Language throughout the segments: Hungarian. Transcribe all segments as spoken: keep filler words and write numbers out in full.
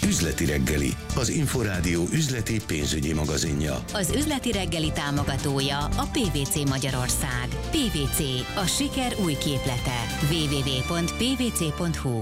Üzleti reggeli, az Inforádió üzleti pénzügyi magazinja. Az üzleti reggeli támogatója a pé vé cé Magyarország. pé vé cé, a siker új képlete. double-u double-u double-u pont p v c pont h u.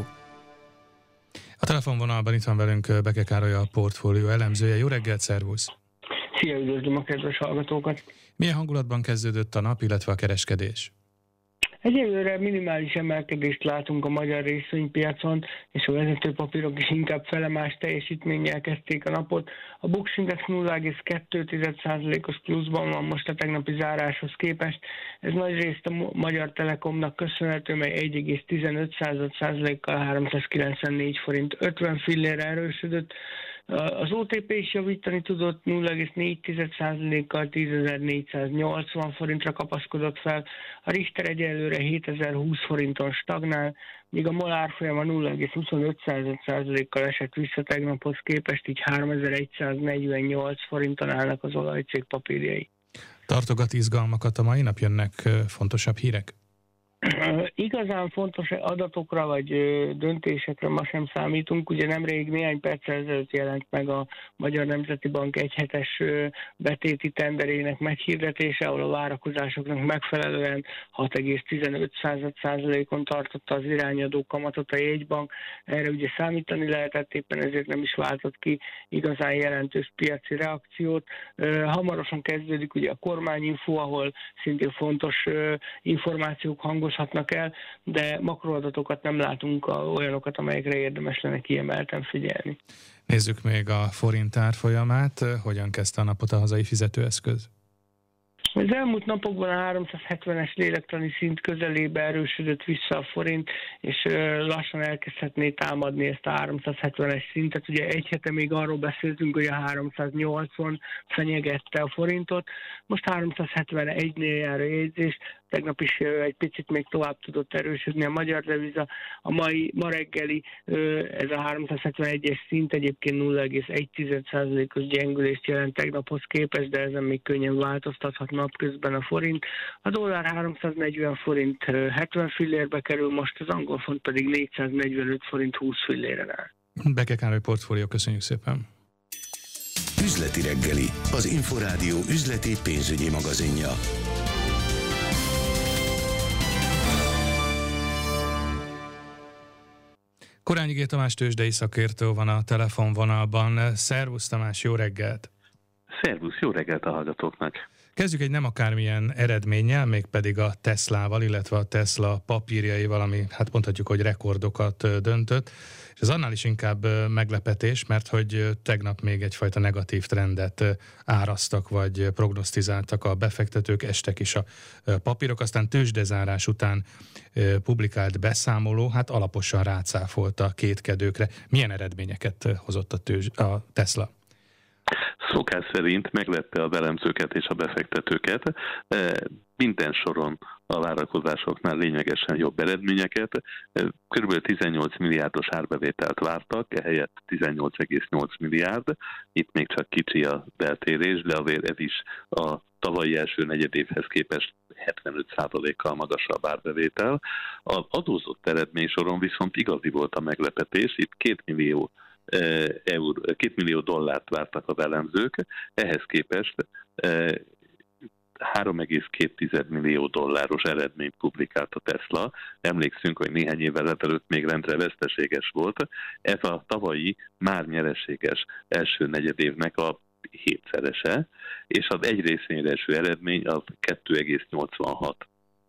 A telefonvonalban itt van velünk Beke Károly, a portfólió elemzője. Jó reggelt, szervusz! Szia, üdvözlöm a kedves hallgatókat! Milyen hangulatban kezdődött a nap, illetve a kereskedés? Egyelőre minimális emelkedést látunk a magyar részvénypiacon, és a vezető papírok is inkább felemás teljesítménnyel kezdték a napot. A Bux Index nulla egész kettő százalékos pluszban van most a tegnapi záráshoz képest. Ez nagyrészt a Magyar Telekomnak köszönhető, mely egy egész tizenöt százalékkal háromszázkilencvennégy forint ötven fillérre erősödött. Az o té pé is javítani tudott, nulla egész négy százalékkal tízezer-négyszáznyolcvan forintra kapaszkodott fel, a Richter egyelőre hétezer-húsz forinton stagnál, míg a MOL árfolyama nulla egész huszonöt százalékkal esett vissza tegnaphoz képest, így háromezer-egyszáznegyvennyolc forinton állnak az olajcég papírjai. Tartogat izgalmakat a mai nap, jönnek fontosabb hírek? Igazán fontos adatokra vagy döntésekre ma sem számítunk. Ugye nemrég néhány perccel ezelőtt jelent meg a Magyar Nemzeti Bank egyhetes betéti tenderének meghirdetése, ahol a várakozásoknak megfelelően hat egész tizenöt százalékon tartotta az irányadó kamatot a jegybank. Erre ugye számítani lehetett, éppen ezért nem is váltott ki igazán jelentős piaci reakciót. Hamarosan kezdődik ugye a kormányinfo, ahol szintén fontos információk hangos el, de makroadatokat nem látunk, olyanokat, amelyekre érdemes lenne kiemelten figyelni. Nézzük még a forint árfolyamát. Hogyan kezdte a napot a hazai fizetőeszköz? Az elmúlt napokban a háromszázhetvenes lélektani szint közelébe erősödött vissza a forint, és lassan elkezdhetné támadni ezt a háromszázhetvenes szintet. Ugye egy hete még arról beszéltünk, hogy a háromszáznyolcvan fenyegette a forintot, most háromszázhetvenegynél jár a jegyzés, tegnap is egy picit még tovább tudott erősödni a magyar deviza. A mai, ma reggeli ez a háromszázhetvenegyes szint egyébként nulla egész egy százalékos gyengülést jelent tegnaphoz képest, de ezen még könnyen változtathat napközben a forint. A dollár háromszáznegyven forint hetven fillérbe kerül, most az angol font pedig négyszáznegyvenöt forint húsz filléren áll. Beke Károly, portfólió, köszönjük szépen! Üzleti reggeli, az Inforádió üzleti pénzügyi magazinja. Korányi G. Tamás tőzsdei szakértő van a telefonvonalban. Szervusz Tamás, jó reggelt! Szervusz, jó reggelt a hallgatóknak! Kezdjük egy nem akármilyen eredménnyel, mégpedig a Teslával, illetve a Tesla papírjaival, ami hát mondhatjuk, hogy rekordokat döntött. És ez annál is inkább meglepetés, mert hogy tegnap még egyfajta negatív trendet árasztak, vagy prognosztizáltak a befektetők, estek is a papírok, aztán tőzsdezárás után publikált beszámoló, hát alaposan rácáfolta a kétkedőkre. Milyen eredményeket hozott a, tőzs, a Tesla? Szokás szerint meglepte a elemzőket és a befektetőket. Minden soron a várakozásoknál lényegesen jobb eredményeket. Körülbelül tizennyolc milliárdos árbevételt vártak, ehelyett tizennyolc egész nyolc milliárd. Itt még csak kicsi a beltérés, de azért ez is a tavalyi első negyedévhez képest hetvenöt százalékkal magasabb árbevétel. Az adózott eredmény soron viszont igazi volt a meglepetés, itt két millió Eur, két millió dollárt vártak az elemzők, ehhez képest három egész két millió dolláros eredményt publikált a Tesla. Emlékszünk, hogy néhány évvel ezelőtt még rendre veszteséges volt. Ez a tavalyi már nyereséges első negyedévnek a hétszerese, és az egy részvényre eső eredmény az két egész nyolcvanhat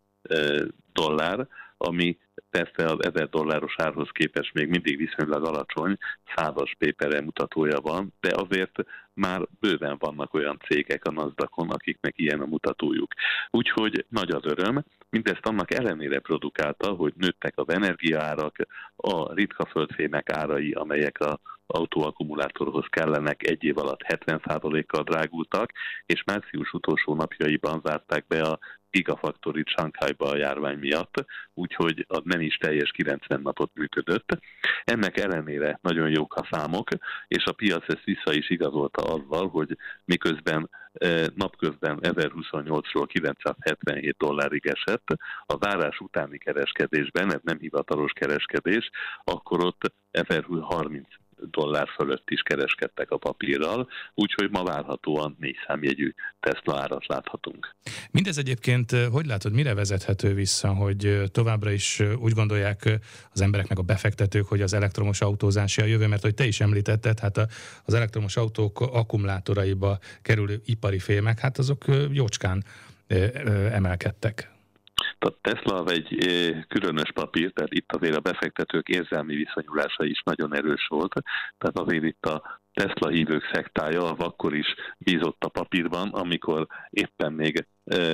dollár, ami persze az ezer dolláros árhoz képest még mindig viszonylag alacsony, százas pé per e mutatója van, de azért már bőven vannak olyan cégek a NASDAQ-on, akiknek ilyen a mutatójuk. Úgyhogy nagy az öröm, mindezt annak ellenére produkálta, hogy nőttek az energiaárak, a ritka földfémek árai, amelyek az autóakkumulátorhoz kellenek, egy év alatt hetven százalékkal drágultak, és március utolsó napjaiban zárták be a Gigafactory Shanghaiba a járvány miatt, úgyhogy az nem is teljes kilencven napot működött. Ennek ellenére nagyon jók a számok, és a piac ezt vissza is igazolta azzal, hogy miközben napközben ezerhuszonnyolcról kilencszázhetvenhét dollárig esett, a zárás utáni kereskedésben, ez nem hivatalos kereskedés, akkor ott ezerharminc dollár fölött is kereskedtek a papírral, úgyhogy ma várhatóan négy számjegyű Tesla árat láthatunk. Mindez egyébként, hogy látod, mire vezethető vissza, hogy továbbra is úgy gondolják az emberek meg a befektetők, hogy az elektromos autózás a jövő, mert hogy te is említetted, hát az elektromos autók akkumulátoraiba kerülő ipari fémek, hát azok jócskán emelkedtek. A Tesla egy különös papír, tehát itt azért a befektetők érzelmi viszonyulása is nagyon erős volt, tehát azért itt a Tesla hívők szektája akkor is bízott a papírban, amikor éppen még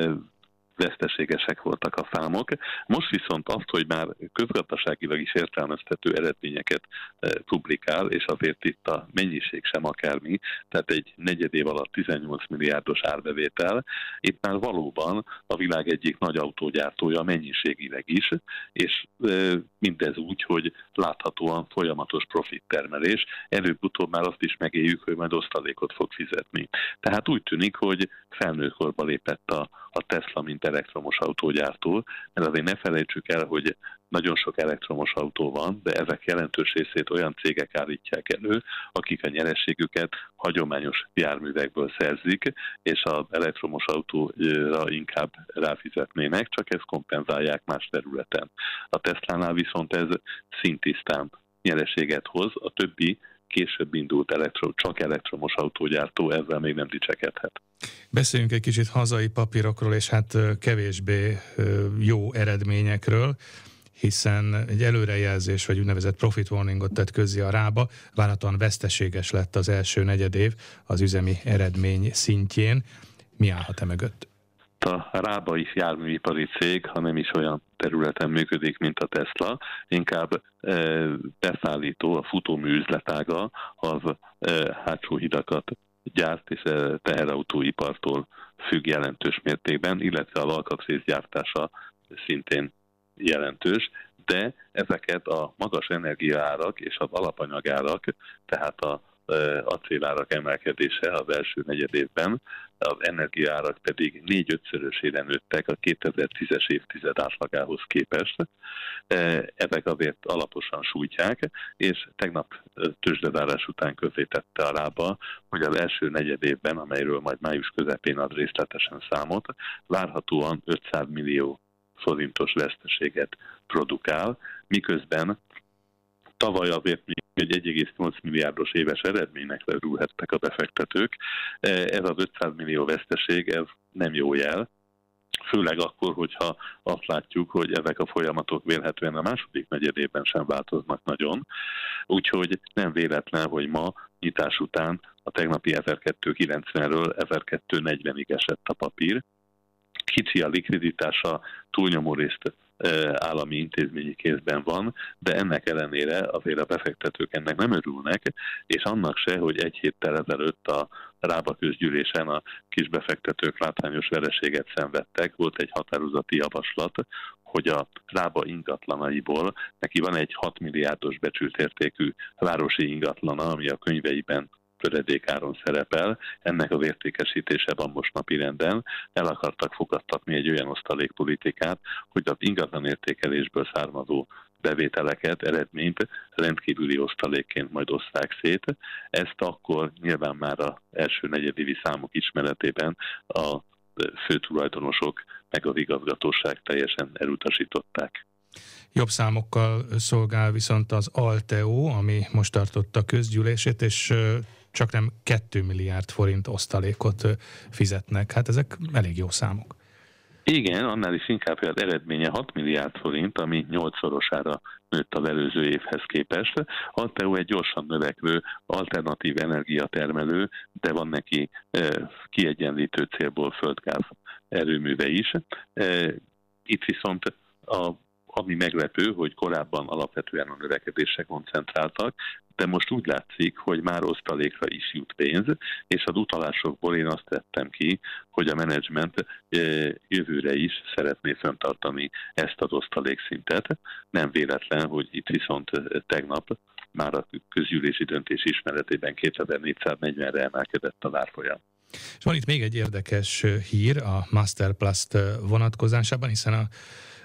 veszteségesek voltak a számok. Most viszont azt, hogy már közgazdaságilag is értelmezhető eredményeket publikál, és azért itt a mennyiség sem akármi, tehát egy negyed év alatt tizennyolc milliárdos árbevétel, itt már valóban a világ egyik nagy autógyártója mennyiségileg is, és mindez úgy, hogy láthatóan folyamatos profit termelés, előbb-utóbb már azt is megéljük, hogy majd osztalékot fog fizetni. Tehát úgy tűnik, hogy felnőkorba lépett a, a Tesla, mint elektromos autógyártó, mert azért ne felejtsük el, hogy nagyon sok elektromos autó van, de ezek jelentős részét olyan cégek állítják elő, akik a nyereségüket hagyományos járművekből szerzik, és az elektromos autóra inkább ráfizetnének, csak ezt kompenzálják más területen. A Teslánál viszont ez szintisztán nyereséget hoz, a többi később indult elektro, csak elektromos autógyártó ezzel még nem dicsekedhet. Beszéljünk egy kicsit hazai papírokról, és hát kevésbé jó eredményekről, hiszen egy előrejelzés, vagy úgynevezett profit warningot tett közzé a Rába, várhatóan veszteséges lett az első negyedév az üzemi eredmény szintjén. Mi állhat e mögött? A Rába is járműipari cég, ha nem is olyan területen működik, mint a Tesla, inkább e, beszállító, a futómű üzletága az e, hátsó hidakat gyárt, és e, teherautóipartól függ jelentős mértékben, illetve a alkatrészgyártása szintén jelentős, de ezeket a magas energiaárak és az alapanyagárak, tehát a acélárak emelkedése az első negyedévben, az energiaárak pedig négy-ötszörösére nőttek a kétezer-tízes évtized átlagához képest. Ezek azért alaposan sújtják, és tegnap tőzsdezárás után közzétette a Rába, hogy az első negyedévben, amelyről majd május közepén ad részletesen számot, várhatóan ötszáz millió forintos veszteséget produkál, miközben tavaly azért még egy egy egész nyolc milliárdos éves eredménynek örülhettek a befektetők. Ez az ötszáz millió veszteség, ez nem jó jel, főleg akkor, hogyha azt látjuk, hogy ezek a folyamatok vélhetően a második negyedében sem változnak nagyon. Úgyhogy nem véletlen, hogy ma nyitás után a tegnapi ezerkétszázkilencvenről ezerkétszáznegyvenig esett a papír. Kicsi a likviditása, túlnyomó részt állami intézményi kézben van, de ennek ellenére azért a befektetők ennek nem örülnek, és annak se, hogy egy héttel ezelőtt a Rába közgyűlésen a kisbefektetők látványos vereséget szenvedtek. Volt egy határozati javaslat, hogy a Rába ingatlanaiból neki van egy hat milliárdos becsült értékű városi ingatlana, ami a könyveiben töredékáron szerepel, ennek az értékesítése van most napirenden. El akartak fogadtatni egy olyan osztalékpolitikát, hogy az ingatlan értékelésből származó bevételeket, eredményt rendkívüli osztalékként majd oszták szét. Ezt akkor nyilván már az első negyedévi számok ismeretében a főtulajdonosok meg az igazgatóság teljesen elutasították. Jobb számokkal szolgál viszont az Alteo, ami most tartotta közgyűlését, és csak nem két milliárd forint osztalékot fizetnek. Hát ezek elég jó számok. Igen, annál is inkább, hogy az eredménye hat milliárd forint, ami nyolcszorosára nőtt az előző évhez képest. Alteo egy gyorsan növekvő, alternatív energiatermelő, de van neki kiegyenlítő célból földgáz erőműve is. Itt viszont a ami meglepő, hogy korábban alapvetően a növekedésre koncentráltak, de most úgy látszik, hogy már osztalékra is jut pénz, és az utalásokból én azt tettem ki, hogy a menedzsment jövőre is szeretné fenntartani ezt az osztalékszintet. Nem véletlen, hogy itt viszont tegnap már a közgyűlési döntés ismeretében kétezer-négyszáznegyvenre emelkedett az árfolyam. És van itt még egy érdekes hír a Masterplast vonatkozásában, hiszen a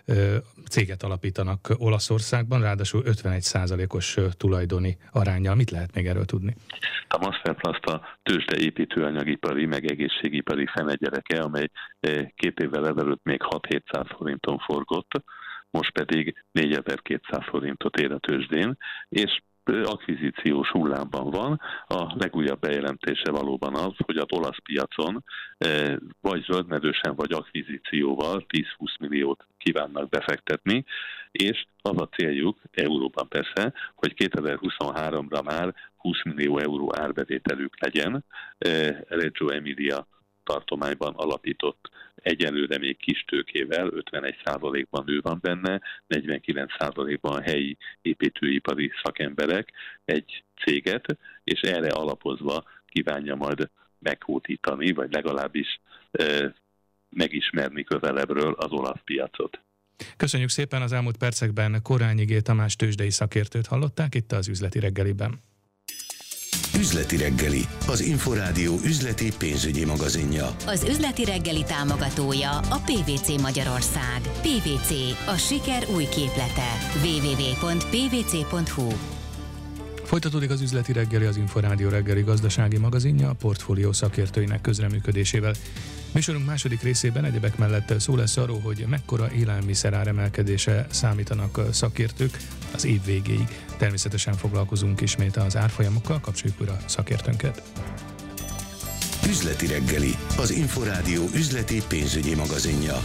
céget alapítanak Olaszországban, ráadásul ötvenegy százalékos tulajdoni aránnyal. Mit lehet még erről tudni? A Masterplast a tőzsdeépítőanyagipari, meg egészségipari fenegyereke, amely két évvel ezelőtt még hat-hétszáz forinton forgott, most pedig négyezer-kétszáz forintot ér a tőzsdén, és akvizíciós hullámban van. A legújabb bejelentése valóban az, hogy az olasz piacon vagy zöldmezősen, vagy akvizícióval tíz-húsz milliót kívánnak befektetni, és az a céljuk, euróban persze, hogy kétezer-huszonháromra már húsz millió euró árbevételük legyen. Reggio Emilia tartományban alapított egyelőre még kis tőkével, ötvenegy százalékban ő van benne, negyvenkilenc százalékban helyi építőipari szakemberek egy céget, és erre alapozva kívánja majd meghódítani, vagy legalábbis e, megismerni közelebbről az olasz piacot. Köszönjük szépen, az elmúlt percekben Korányi G. Tamás tőzsdei szakértőt hallották itt az Üzleti Reggeliben. Üzleti Reggeli, az Inforádió üzleti pénzügyi magazinja. Az Üzleti Reggeli támogatója a pé vé cé Magyarország. pé vé cé, a siker új képlete. double-u double-u double-u pont p v c pont h u. Folytatódik az Üzleti Reggeli, az Inforádió reggeli gazdasági magazinja a portfólió szakértőinek közreműködésével. Műsorunk második részében egyebek mellett szó lesz arról, hogy mekkora élelmiszer áremelkedése számítanak szakértők az év végéig. Természetesen foglalkozunk ismét az árfolyamokkal, kapcsoljuk újra szakértőnket. Üzleti Reggeli, az Inforádió üzleti pénzügyi magazinja.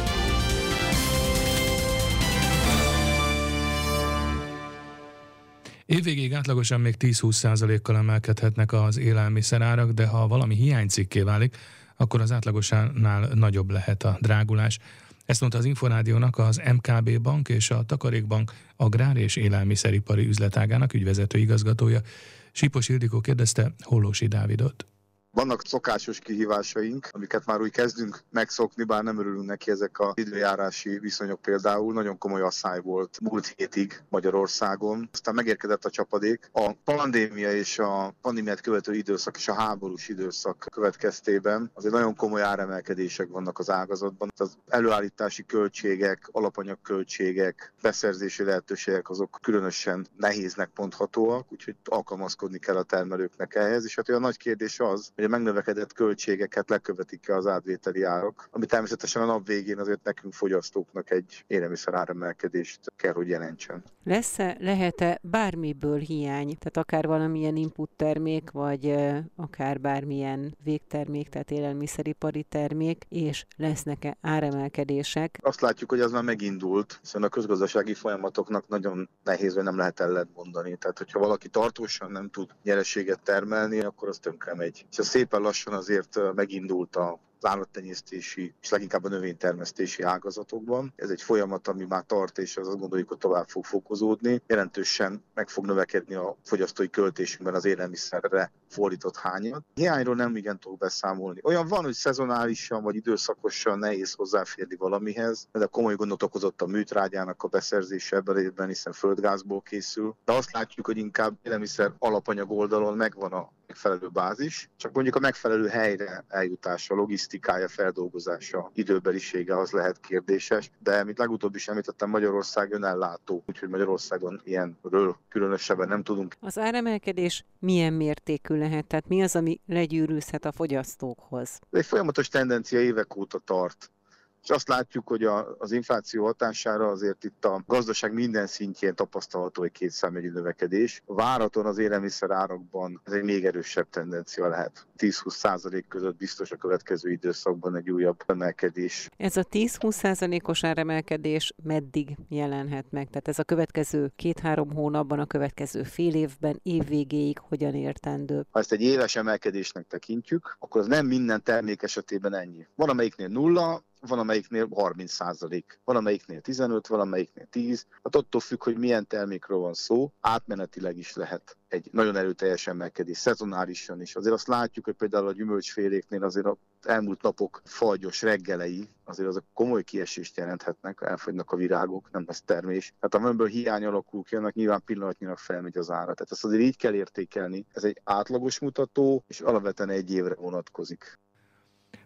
Évvégéig átlagosan még tíz-húsz százalékkal emelkedhetnek az élelmiszerárak, de ha valami hiánycikké válik, akkor az átlagosánál nagyobb lehet a drágulás. Ezt mondta az Inforádiónak az em ká bé Bank és a Takarékbank agrár- és élelmiszeripari üzletágának ügyvezető igazgatója. Sipos Ildikó kérdezte Hollósi Dávidot. Vannak szokásos kihívásaink, amiket már úgy kezdünk megszokni, bár nem örülünk neki, ezek az időjárási viszonyok például. Nagyon komoly asszály volt múlt hétig Magyarországon. Aztán megérkezett a csapadék. A pandémia és a pandémiát követő időszak és a háborús időszak következtében azért nagyon komoly áremelkedések vannak az ágazatban. Az előállítási költségek, alapanyagköltségek, beszerzési lehetőségek azok különösen nehéznek mondhatóak, úgyhogy alkalmazkodni kell a termelőknek ehhez. És hát olyan nagy kérdés az, hogy a megnövekedett költségeket lekövetik-e az átvételi árak, ami természetesen a nap végén azért nekünk fogyasztóknak egy élelmiszer áremelkedést kell, hogy jelentsen. Lesz-e, lehet-e bármiből hiány, tehát akár valamilyen input termék, vagy akár bármilyen végtermék, tehát élelmiszeripari termék, és lesznek-e áremelkedések? Azt látjuk, hogy az már megindult, hiszen a közgazdasági folyamatoknak nagyon nehéz, hogy nem lehet ellentmondani. Tehát, hogyha valaki tartósan nem tud nyereséget termelni, akkor az tönkre megy. És szépen lassan azért megindult a az állattenyésztési és leginkább a növénytermesztési ágazatokban. Ez egy folyamat, ami már tart, és azt gondoljuk, hogy tovább fog fokozódni. Jelentősen meg fog növekedni a fogyasztói költésünkben az élelmiszerre fordított hányad. Hiányról nem igen tudok beszámolni. Olyan van, hogy szezonálisan vagy időszakosan nehéz hozzáférni valamihez, de komoly gondot okozott a műtrágyának a beszerzése ebben évben, hiszen földgázból készül. De azt látjuk, hogy inkább élelmiszer alapanyag oldalon megvan a megfelelő bázis, csak mondjuk a megfelelő helyre eljutása, logisztikája, feldolgozása, időbelisége az lehet kérdéses, de mint legutóbb is említettem, Magyarország önellátó, úgyhogy Magyarországon ilyenről különösebben nem tudunk. Az áremelkedés milyen mértékű lehet? Tehát mi az, ami legyűrűzhet a fogyasztókhoz? Egy folyamatos tendencia évek óta tart. És azt látjuk, hogy a, az infláció hatására azért itt a gazdaság minden szintjén tapasztalható egy kétszámjegyű növekedés. Váraton az élelmiszer árakban ez egy még erősebb tendencia lehet. tíz-húsz százalék között biztos a következő időszakban egy újabb emelkedés. Ez a tíz-húsz százalékos áremelkedés meddig jelenhet meg? Tehát ez a következő két-három hónapban, a következő fél évben, év végéig hogyan értendő? Ha ezt egy éves emelkedésnek tekintjük, akkor az nem minden termék esetében ennyi. Van amelyiknél nulla, van amelyiknél harminc százalék, van amelyiknél tizenöt, van amelyiknél tíz. Hát attól függ, hogy milyen termékről van szó, átmenetileg is lehet egy nagyon erőteljes emelkedés, szezonálisan is. Azért azt látjuk, hogy például a gyümölcsféléknél azért az elmúlt napok fagyos reggelei, azért azok komoly kiesést jelenthetnek, elfogynak a virágok, nem lesz termés. Hát amiből hiány alakul ki, annak nyilván pillanatnyilag felmegy az ára. Tehát ezt azért így kell értékelni. Ez egy átlagos mutató, és alapvetően egy évre vonatkozik.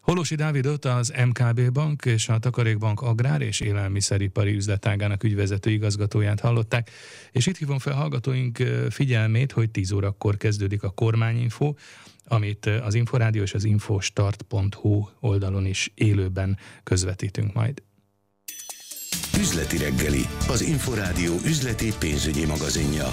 Holosi Dávidot, az em ká bé Bank és a Takarékbank agrár- és élelmiszeripari üzletágának ügyvezető igazgatóját hallották, és itt hívom fel hallgatóink figyelmét, hogy tíz órakor kezdődik a Kormányinfo, amit az Inforádió és az infostart pont hu oldalon is élőben közvetítünk majd. Üzleti reggeli, az Inforádió üzleti pénzügyi magazinja.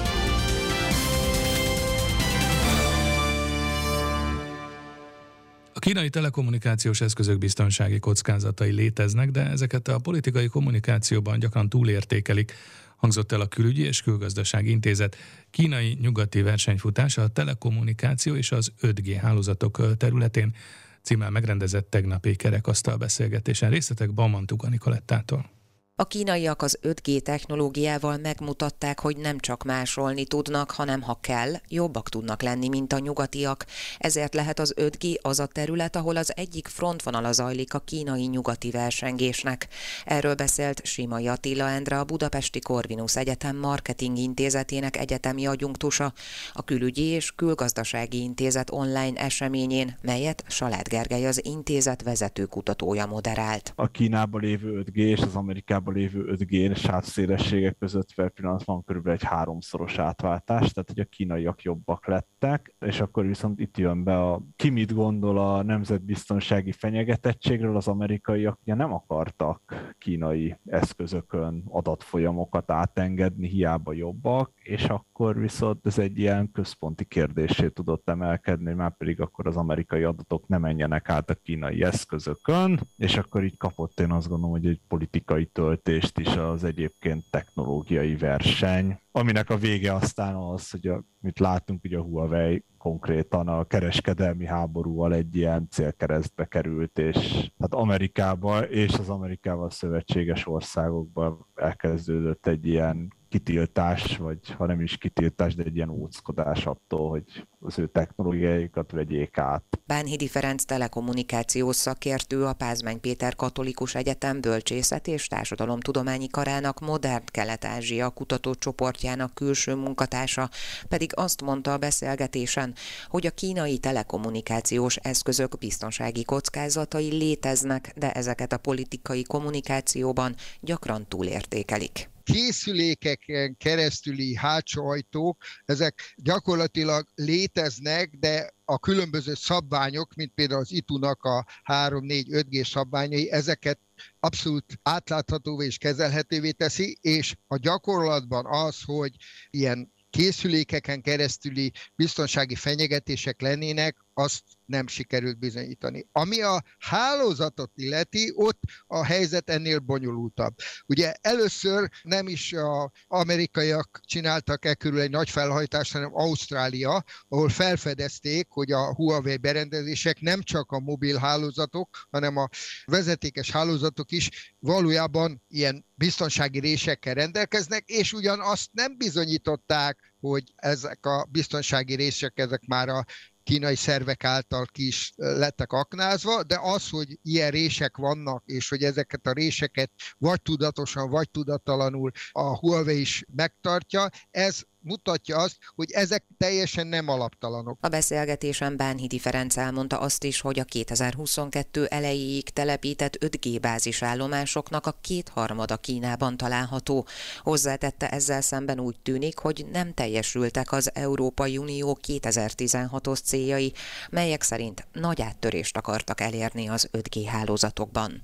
A kínai telekommunikációs eszközök biztonsági kockázatai léteznek, de ezeket a politikai kommunikációban gyakran túlértékelik, hangzott el a Külügyi és Külgazdasági Intézet kínai-nyugati versenyfutása a telekommunikáció és az öt G hálózatok területén címmel megrendezett tegnapi kerekasztal beszélgetésen. Részletek Baumann Tuga Nicolettától. A kínaiak az öt G technológiával megmutatták, hogy nem csak másolni tudnak, hanem ha kell, jobbak tudnak lenni, mint a nyugatiak. Ezért lehet az öt G az a terület, ahol az egyik frontvonala zajlik a kínai-nyugati versengésnek. Erről beszélt Simai Attila Endre, a Budapesti Corvinus Egyetem Marketing Intézetének egyetemi adjunktusa a Külügyi és Külgazdasági Intézet online eseményén, melyet Salát Gergely, az intézet vezető kutatója moderált. A Kínában lévő öt G és az Amerikában lévő öt G sávszélességek között per pillanat van körülbelül egy háromszoros átváltás, tehát hogy a kínaiak jobbak lettek, és akkor viszont itt jön be a ki mit gondol a nemzetbiztonsági fenyegetettségről, az amerikaiak ugye nem akartak kínai eszközökön adatfolyamokat átengedni, hiába jobbak, és akkor viszont ez egy ilyen központi kérdésé tudott emelkedni, már pedig akkor az amerikai adatok ne menjenek át a kínai eszközökön, és akkor így kapott, én azt gondolom, hogy egy politikai töltést is az egyébként technológiai verseny, aminek a vége aztán az, hogy a, mit látunk, ugye a Huawei konkrétan a kereskedelmi háborúval egy ilyen célkeresztbe került, és hát Amerikában és az Amerikával szövetséges országokban elkezdődött egy ilyen kitiltás, vagy ha nem is kitiltás, de egy ilyen óckodás attól, hogy az ő technológiáikat vegyék át. Bánhidi Ferenc telekommunikációs szakértő, a Pázmány Péter Katolikus Egyetem Bölcsészet és Társadalomtudományi Karának Modern Kelet-Ázsia kutatócsoportjának külső munkatársa pedig azt mondta a beszélgetésen, hogy a kínai telekommunikációs eszközök biztonsági kockázatai léteznek, de ezeket a politikai kommunikációban gyakran túlértékelik. Készülékeken keresztüli hátsó ajtók, ezek gyakorlatilag léteznek, de a különböző szabványok, mint például az i té u-nak a három négy öt G szabványai, ezeket abszolút átláthatóvé és kezelhetővé teszi, és a gyakorlatban az, hogy ilyen készülékeken keresztüli biztonsági fenyegetések lennének, azt nem sikerült bizonyítani. Ami a hálózatot illeti, ott a helyzet ennél bonyolultabb. Ugye először nem is az amerikaiak csináltak e körül egy nagy felhajtást, hanem Ausztrália, ahol felfedezték, hogy a Huawei berendezések nem csak a mobil hálózatok, hanem a vezetékes hálózatok is valójában ilyen biztonsági résekkel rendelkeznek, és ugyan azt nem bizonyították, hogy ezek a biztonsági rések, ezek már a kínai szervek által ki is lettek aknázva, de az, hogy ilyen rések vannak, és hogy ezeket a réseket vagy tudatosan, vagy tudattalanul a Huawei is megtartja, ez mutatja azt, hogy ezek teljesen nem alaptalanok. A beszélgetésen Bánhidi Ferenc elmondta azt is, hogy a kétezer-huszonkettő elejéig telepített öt G bázisállomásoknak a kétharmada Kínában található. Hozzátette, ezzel szemben úgy tűnik, hogy nem teljesültek az Európai Unió kétezer-tizenhatos céljai, melyek szerint nagy áttörést akartak elérni az öt G hálózatokban.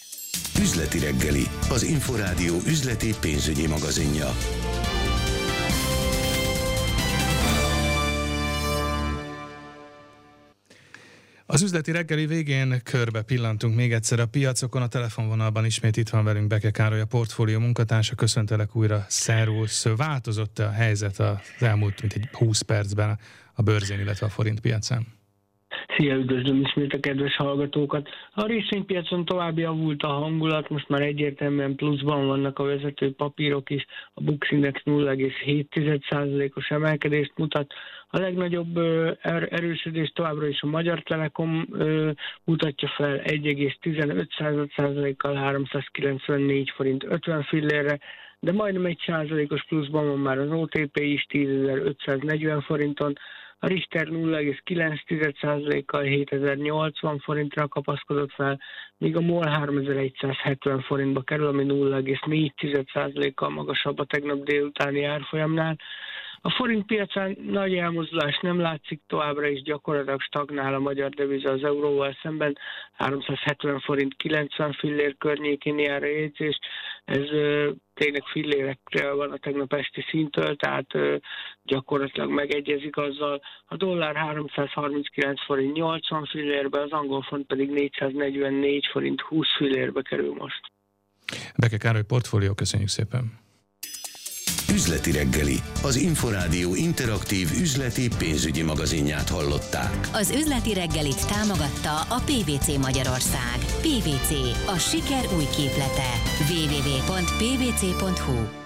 Üzleti reggeli, az Inforádió üzleti pénzügyi magazinja. Az üzleti reggeli végén körbe pillantunk még egyszer a piacokon. A telefonvonalban ismét itt van velünk Beke Károly, a portfólió munkatársa. Köszöntelek újra, szervusz. Változott a helyzet az elmúlt mint egy húsz percben a bőrzén, illetve a forint piacán? Szia, üdvözlöm ismét a kedves hallgatókat. A részvénypiacon tovább javult a hangulat, most már egyértelműen pluszban vannak a vezető papírok is. A Bux Index nulla egész hét százalékos emelkedést mutat. A legnagyobb er- erősödés továbbra is a Magyar Telekom ö, mutatja fel egy egész tizenöt százalékkal háromszázkilencvennégy forint ötven fillérre, de majdnem egy százalékos pluszban van már az o té pé is tízezer-ötszáznegyven forinton, a Richter nulla egész kilenc százalékkal hétezer-nyolcvan forintra kapaszkodott fel, míg a MOL háromezer-egyszázhetven forintba kerül, ami nulla egész négy százalékkal magasabb a tegnap délutáni árfolyamnál. A forint piacán nagy elmozdulás nem látszik, továbbra is gyakorlatilag stagnál a magyar deviza az euróval szemben, háromszázhetven forint kilencven fillér környékén jár a jegyzés, ez ö, tényleg fillérekre van a tegnap esti szintől, tehát ö, gyakorlatilag megegyezik azzal. A dollár háromszázharminckilenc forint nyolcvan fillérbe, az angol font pedig négyszáznegyvennégy forint húsz fillérbe kerül most. Beke Károly Portfólió, köszönjük szépen! Üzleti reggeli, az Inforádió interaktív üzleti pénzügyi magazinját hallották. Az üzleti reggelit támogatta a pé vé cé Magyarország. pé vé cé, a siker új képlete. double-u double-u double-u pont pé vé cé pont hú